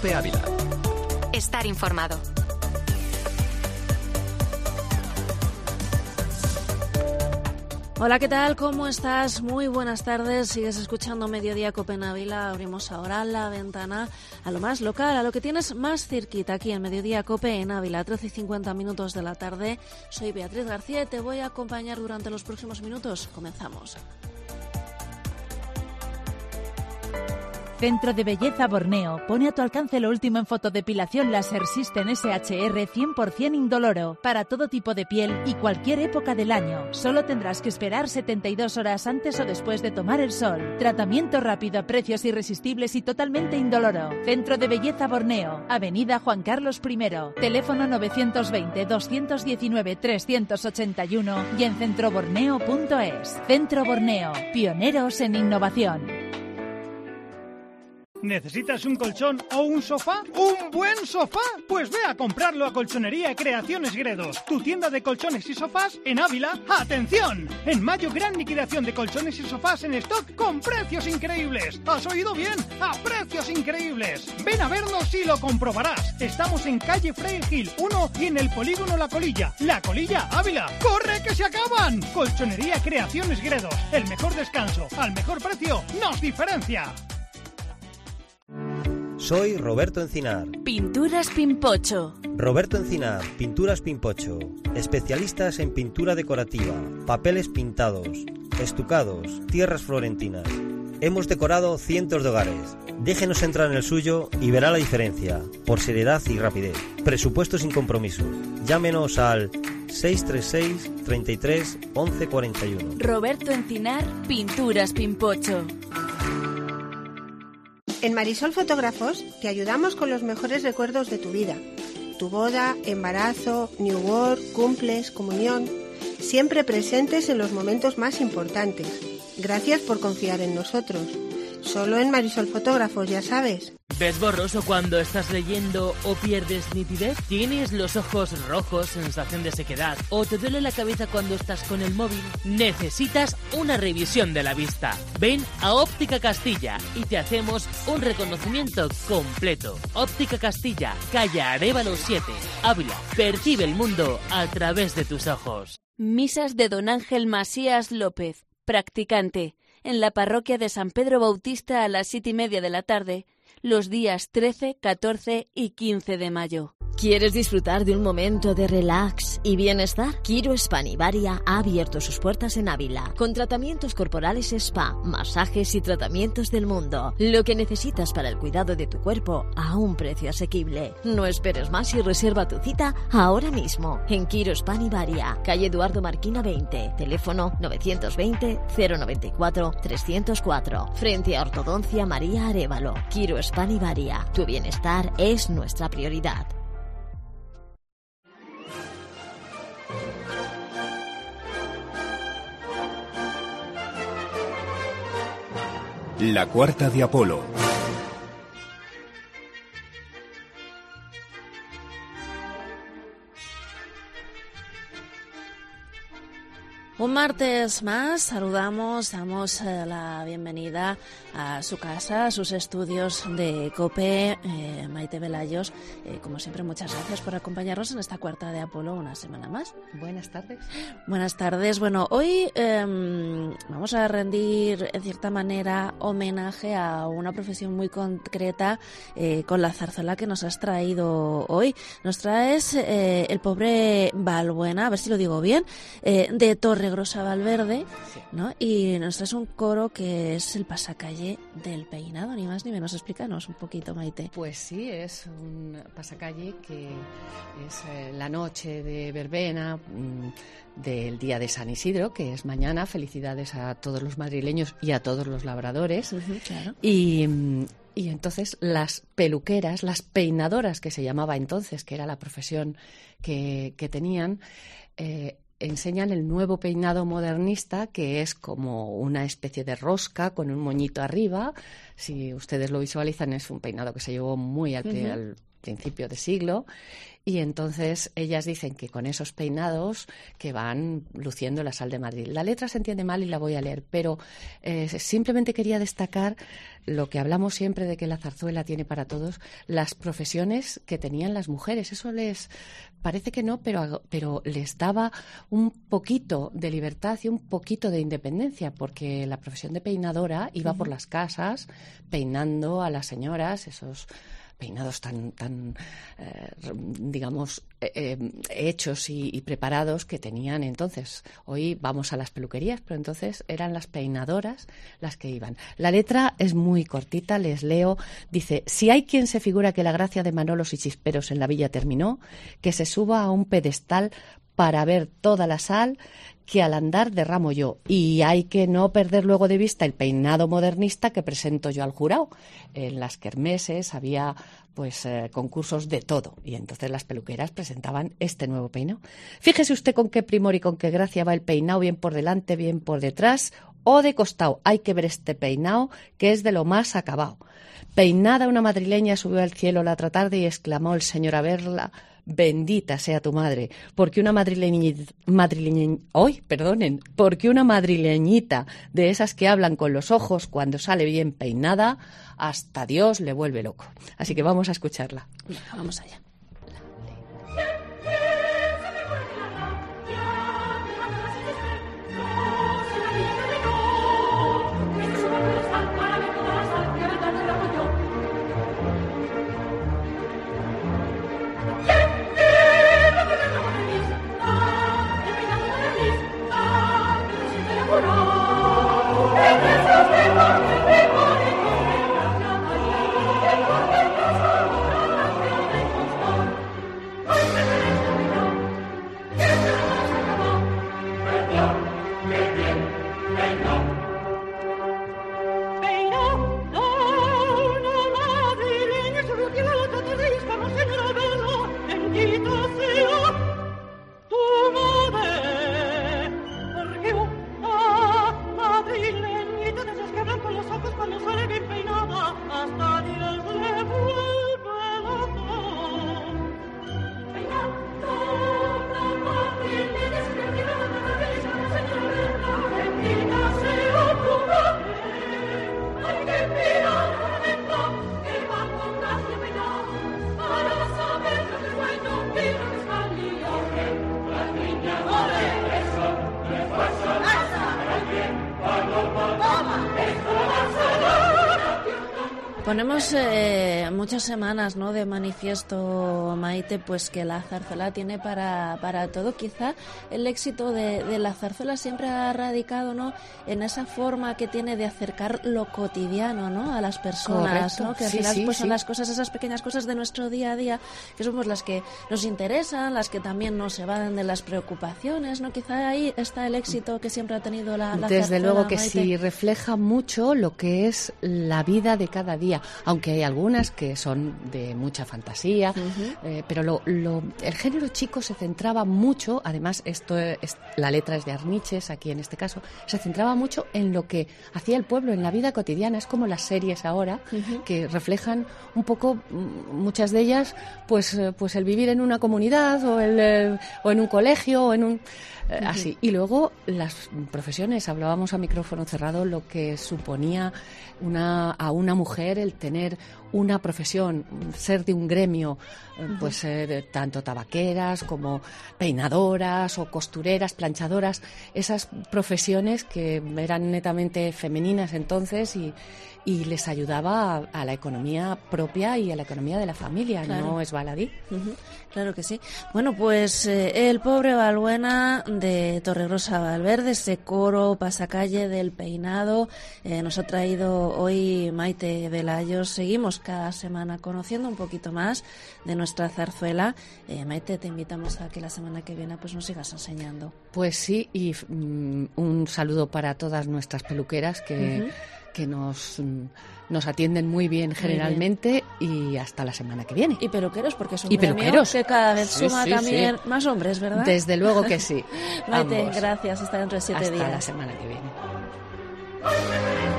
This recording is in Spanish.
COPE Ávila. Estar informado. Hola, ¿qué tal? ¿Cómo estás? Muy buenas tardes. Sigues escuchando Mediodía COPE en Ávila. Abrimos ahora la ventana a lo más local, a lo que tienes más cerquita aquí en Mediodía COPE en Ávila, 13:50 de la tarde. Soy Beatriz García y te voy a acompañar durante los próximos minutos. Comenzamos. Centro de Belleza Borneo pone a tu alcance lo último en fotodepilación láser System SHR 100% indoloro para todo tipo de piel y cualquier época del año. Solo tendrás que esperar 72 horas antes o después de tomar el sol. Tratamiento rápido a precios irresistibles y totalmente indoloro. Centro de Belleza Borneo, Avenida Juan Carlos I, teléfono 920-219-381 y en centroborneo.es. Centro Borneo, pioneros en innovación. ¿Necesitas un colchón o un sofá? ¿Un buen sofá? Pues ve a comprarlo a Colchonería Creaciones Gredos, tu tienda de colchones y sofás en Ávila. ¡Atención! En mayo, gran liquidación de colchones y sofás en stock con precios increíbles. ¿Has oído bien? ¡A precios increíbles! Ven a vernos y lo comprobarás. Estamos en calle Fraile Gil 1 y en el polígono La Colilla. La Colilla, Ávila. ¡Corre que se acaban! Colchonería Creaciones Gredos. El mejor descanso al mejor precio nos diferencia. Soy Roberto Encinar. Pinturas Pimpocho. Roberto Encinar, Pinturas Pimpocho. Especialistas en pintura decorativa, papeles pintados, estucados, tierras florentinas. Hemos decorado cientos de hogares. Déjenos entrar en el suyo y verá la diferencia, por seriedad y rapidez. Presupuesto sin compromiso. Llámenos al 636 33 11 41. Roberto Encinar, Pinturas Pimpocho. En Marisol Fotógrafos te ayudamos con los mejores recuerdos de tu vida. Tu boda, embarazo, new work, cumples, comunión. Siempre presentes en los momentos más importantes. Gracias por confiar en nosotros. Solo en Marisol Fotógrafos, ya sabes. ¿Ves borroso cuando estás leyendo o pierdes nitidez? ¿Tienes los ojos rojos, sensación de sequedad? ¿O te duele la cabeza cuando estás con el móvil? Necesitas una revisión de la vista. Ven a Óptica Castilla y te hacemos un reconocimiento completo. Óptica Castilla, calle Arévalo 7, Ávila. Percibe el mundo a través de tus ojos. Misas de Don Ángel Masías López, practicante, en la parroquia de San Pedro Bautista a las 7:30 de la tarde, los días 13, 14 y 15 de mayo. ¿Quieres disfrutar de un momento de relax y bienestar? Quiro Spa Nivaria ha abierto sus puertas en Ávila, con tratamientos corporales spa, masajes y tratamientos del mundo. Lo que necesitas para el cuidado de tu cuerpo a un precio asequible. No esperes más y reserva tu cita ahora mismo en Quiro Spa Nivaria, calle Eduardo Marquina 20, teléfono 920 094 304, frente a Ortodoncia María Arévalo. Quiro Spa Nivaria, tu bienestar es nuestra prioridad. La Cuarta de Apolo. Un martes más saludamos, damos la bienvenida a su casa, a sus estudios de COPE, Maite Velayos. Como siempre, muchas gracias por acompañarnos en esta Cuarta de Apolo una semana más. Buenas tardes. Buenas tardes. Bueno, hoy vamos a rendir, en cierta manera, homenaje a una profesión muy concreta con la zarzuela que nos has traído hoy. Nos traes el pobre Balbuena, a ver si lo digo bien, de Torregrosa Valverde, ¿no? Y nos traes un coro que es el pasacalle del peinado, ni más ni menos. Explícanos un poquito, Maite. Pues sí, es un pasacalle que es la noche de verbena del día de San Isidro, que es mañana. Felicidades a todos los madrileños y a todos los labradores. Claro. Y entonces las peluqueras, las peinadoras, que se llamaba entonces, que era la profesión que tenían, enseñan el nuevo peinado modernista, que es como una especie de rosca con un moñito arriba. Si ustedes lo visualizan, es un peinado que se llevó muy al principio de siglo. Y entonces ellas dicen que con esos peinados que van luciendo la sal de Madrid. La letra se entiende mal y la voy a leer, pero simplemente quería destacar lo que hablamos siempre de que la zarzuela tiene para todos, las profesiones que tenían las mujeres. Eso les parece que no, pero les daba un poquito de libertad y un poquito de independencia, porque la profesión de peinadora iba por las casas peinando a las señoras, esos peinados tan digamos, hechos y preparados que tenían entonces. Hoy vamos a las peluquerías, pero entonces eran las peinadoras las que iban. La letra es muy cortita, les leo. Dice: si hay quien se figura que la gracia de Manolos y Chisperos en la villa terminó, que se suba a un pedestal para ver toda la sal que al andar derramo yo. Y hay que no perder luego de vista el peinado modernista que presento yo al jurado. En las kermeses había pues concursos de todo, y entonces las peluqueras presentaban este nuevo peinado. Fíjese usted con qué primor y con qué gracia va el peinado, bien por delante, bien por detrás o de costado. Hay que ver este peinado, que es de lo más acabado. Peinada una madrileña subió al cielo la otra tarde y exclamó el señor a verla: bendita sea tu madre, porque una porque una madrileñita de esas que hablan con los ojos cuando sale bien peinada, hasta Dios le vuelve loco. Así que vamos a escucharla. Venga, vamos allá. Ponemos muchas semanas, ¿no?, de manifiesto, Maite, pues que la zarzuela tiene para todo. Quizá el éxito de la zarzuela siempre ha radicado, ¿no?, en esa forma que tiene de acercar lo cotidiano, ¿no?, a las personas. Correcto. ¿No? Que al final pues son las cosas, esas pequeñas cosas de nuestro día a día, que somos las que nos interesan, las que también nos evaden de las preocupaciones, ¿no? Quizá ahí está el éxito que siempre ha tenido la zarzuela. Desde luego que Maite. sí, refleja mucho lo que es la vida de cada día, aunque hay algunas que son de mucha fantasía, pero el género chico se centraba mucho, además la letra es de Arniches, aquí en este caso, se centraba mucho en lo que hacía el pueblo, en la vida cotidiana. Es como las series ahora, que reflejan un poco, muchas de ellas, pues el vivir en una comunidad o en un colegio o en un... así. Y luego las profesiones, hablábamos a micrófono cerrado lo que suponía a una mujer el tener una profesión, ser de un gremio, pues tanto tabaqueras como peinadoras o costureras, planchadoras, esas profesiones que eran netamente femeninas entonces y les ayudaba a la economía propia y a la economía de la familia, claro. No es baladí. Claro que sí. Bueno, pues el pobre Balbuena de Torregrosa Valverde, ese coro pasacalle del peinado, nos ha traído hoy Maite Velayos. Seguimos cada semana conociendo un poquito más de nuestra zarzuela. Maite, te invitamos a que la semana que viene pues nos sigas enseñando. Pues sí, y un saludo para todas nuestras peluqueras que nos atienden muy bien generalmente, y hasta la semana que viene. Y peluqueros, porque son peluqueros que cada vez suma también más hombres, ¿verdad? Desde luego que sí. Maite, gracias. Hasta dentro de 7 días. Hasta la semana que viene.